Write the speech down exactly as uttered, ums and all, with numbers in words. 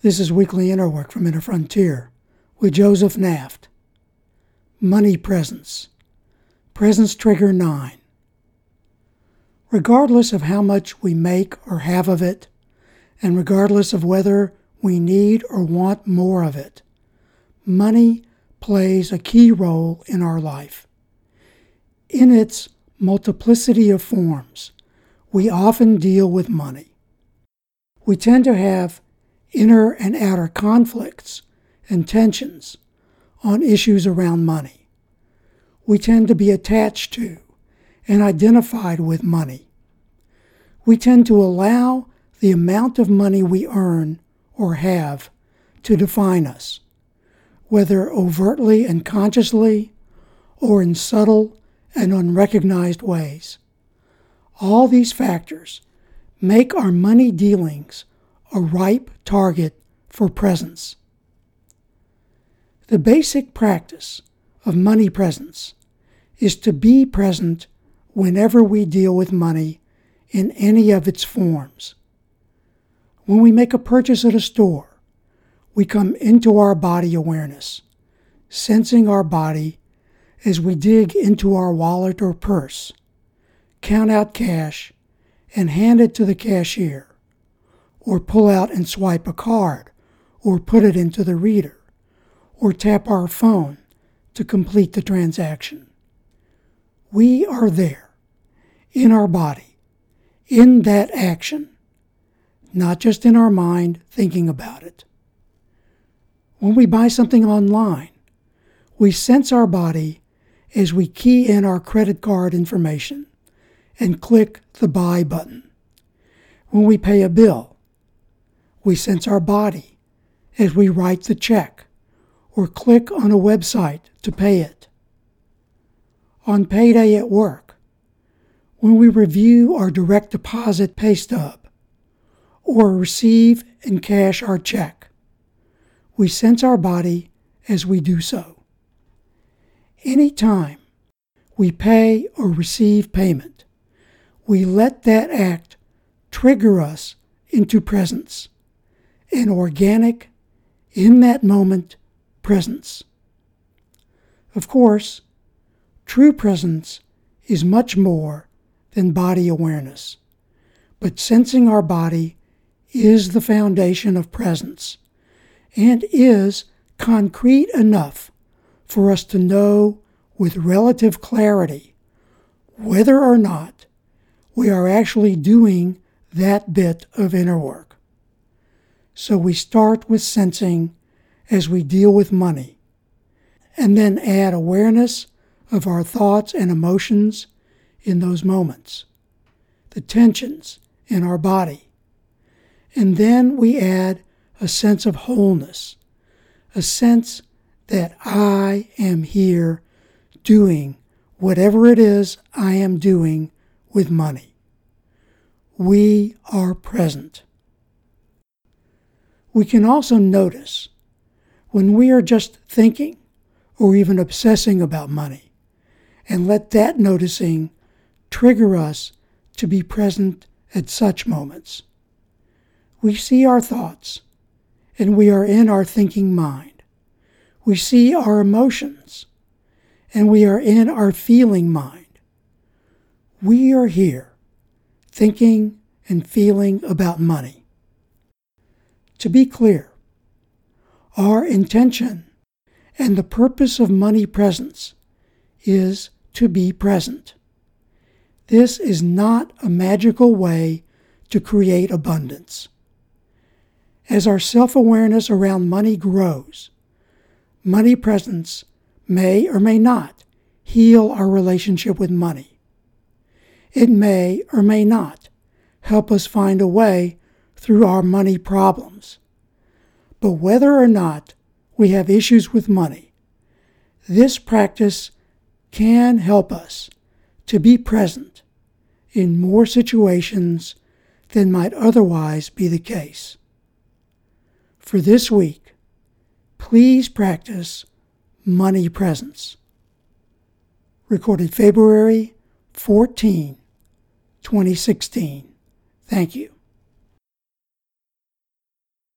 This is Weekly Inner Work from Inner Frontier with Joseph Naft. Money Presence. Presence Trigger nine. Regardless of how much we make or have of it, and regardless of whether we need or want more of it, money plays a key role in our life. In its multiplicity of forms, we often deal with money. We tend to have inner and outer conflicts and tensions on issues around money. We tend to be attached to and identified with money. We tend to allow the amount of money we earn or have to define us, whether overtly and consciously or in subtle and unrecognized ways. All these factors make our money dealings a ripe target for presence. The basic practice of money presence is to be present whenever we deal with money in any of its forms. When we make a purchase at a store, we come into our body awareness, sensing our body as we dig into our wallet or purse, count out cash, and hand it to the cashier, or pull out and swipe a card, or put it into the reader, or tap our phone to complete the transaction. We are there, in our body, in that action, not just in our mind thinking about it. When we buy something online, we sense our body as we key in our credit card information and click the buy button. When we pay a bill, we sense our body as we write the check or click on a website to pay it. On payday at work, when we review our direct deposit pay stub or receive and cash our check, we sense our body as we do so. Anytime we pay or receive payment, we let that act trigger us into presence, an organic, in that moment, presence. Of course, true presence is much more than body awareness, but sensing our body is the foundation of presence and is concrete enough for us to know with relative clarity whether or not we are actually doing that bit of inner work. So we start with sensing as we deal with money, and then add awareness of our thoughts and emotions in those moments, the tensions in our body. And then we add a sense of wholeness, a sense that I am here doing whatever it is I am doing with money. We are present. We can also notice when we are just thinking or even obsessing about money, and let that noticing trigger us to be present at such moments. We see our thoughts, and we are in our thinking mind. We see our emotions, and we are in our feeling mind. We are here, thinking and feeling about money. To be clear, our intention and the purpose of money presence is to be present. This is not a magical way to create abundance. As our self-awareness around money grows, money presence may or may not heal our relationship with money. It may or may not help us find a way through our money problems. But whether or not we have issues with money, this practice can help us to be present in more situations than might otherwise be the case. For this week, please practice money presence. Recorded February fourteenth, twenty sixteen. Thank you.